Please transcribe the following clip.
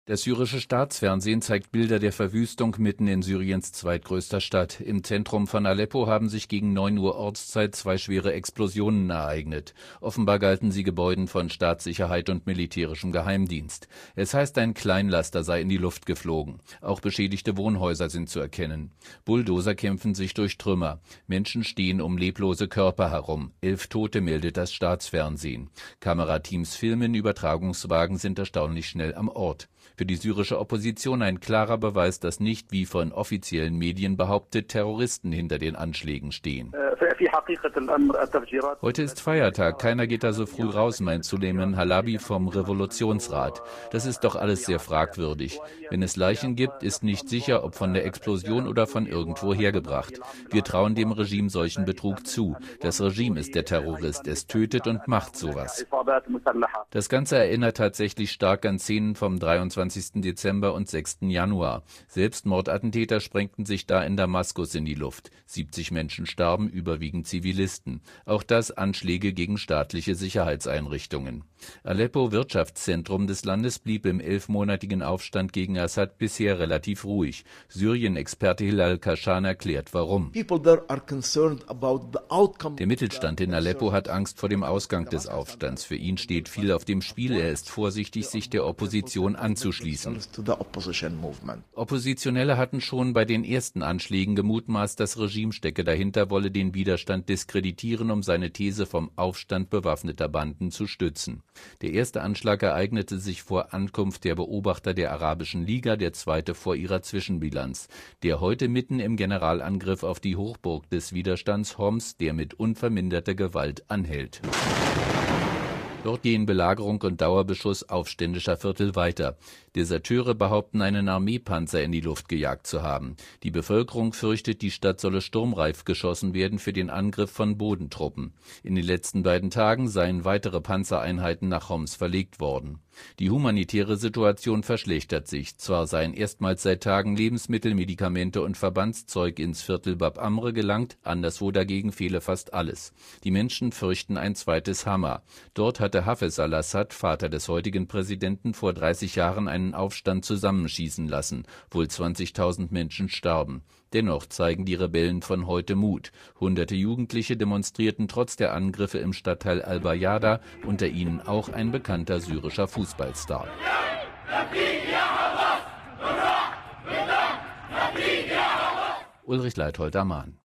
Das syrische Staatsfernsehen zeigt Bilder der Verwüstung mitten in Syriens zweitgrößter Stadt. Im Zentrum von Aleppo haben sich gegen 9 Uhr Ortszeit 2 schwere Explosionen ereignet. Offenbar galten sie Gebäuden von Staatssicherheit und militärischem Geheimdienst. Es heißt, ein Kleinlaster sei in die Luft geflogen. Auch beschädigte Wohnhäuser sind zu erkennen. Bulldozer kämpfen sich durch Trümmer. Menschen stehen um leblose Körper herum. 11 Tote meldet das Staatsfernsehen. Kamerateams filmen, Übertragungswagen sind erstaunlich schnell am Ort. Für die syrische Opposition ein klarer Beweis, dass nicht, wie von offiziellen Medien behauptet, Terroristen hinter den Anschlägen stehen. Heute ist Feiertag, keiner geht da so früh raus, meint Suleiman Halabi vom Revolutionsrat. Das ist doch alles sehr fragwürdig. Wenn es Leichen gibt, ist nicht sicher, ob von der Explosion oder von irgendwo hergebracht. Wir trauen dem Regime solchen Betrug zu. Das Regime ist der Terrorist, es tötet und macht sowas. Das Ganze erinnert tatsächlich stark an Szenen vom 23. Dezember und 6. Januar. Selbstmordattentäter sprengten sich da in Damaskus in die Luft. 70 Menschen starben, überwiegend Zivilisten. Auch das Anschläge gegen staatliche Sicherheitseinrichtungen. Aleppo, Wirtschaftszentrum des Landes, blieb im 11-monatigen Aufstand gegen Assad bisher relativ ruhig. Syrien-Experte Hilal Kashan erklärt, warum. Der Mittelstand in Aleppo hat Angst vor dem Ausgang des Aufstands. Für ihn steht viel auf dem Spiel. Er ist vorsichtig, sich der Opposition anzuschließen. Oppositionelle hatten schon bei den ersten Anschlägen gemutmaßt, das Regime stecke dahinter, wolle den Widerstand diskreditieren, um seine These vom Aufstand bewaffneter Banden zu stützen. Der erste Anschlag ereignete sich vor Ankunft der Beobachter der Arabischen Liga, der zweite vor ihrer Zwischenbilanz. Der heute mitten im Generalangriff auf die Hochburg des Widerstands Homs, der mit unverminderter Gewalt anhält. Dort gehen Belagerung und Dauerbeschuss aufständischer Viertel weiter. Deserteure behaupten, einen Armeepanzer in die Luft gejagt zu haben. Die Bevölkerung fürchtet, die Stadt solle sturmreif geschossen werden für den Angriff von Bodentruppen. In den letzten beiden Tagen seien weitere Panzereinheiten nach Homs verlegt worden. Die humanitäre Situation verschlechtert sich. Zwar seien erstmals seit Tagen Lebensmittel, Medikamente und Verbandszeug ins Viertel Bab Amr gelangt, anderswo dagegen fehle fast alles. Die Menschen fürchten ein zweites Hama. Dort hatte Hafez al-Assad, Vater des heutigen Präsidenten, vor 30 Jahren einen Aufstand zusammenschießen lassen. Wohl 20.000 Menschen starben. Dennoch zeigen die Rebellen von heute Mut. Hunderte Jugendliche demonstrierten trotz der Angriffe im Stadtteil Al-Bayada, unter ihnen auch ein bekannter syrischer Fußballstar. Ulrich Leithold, Amman.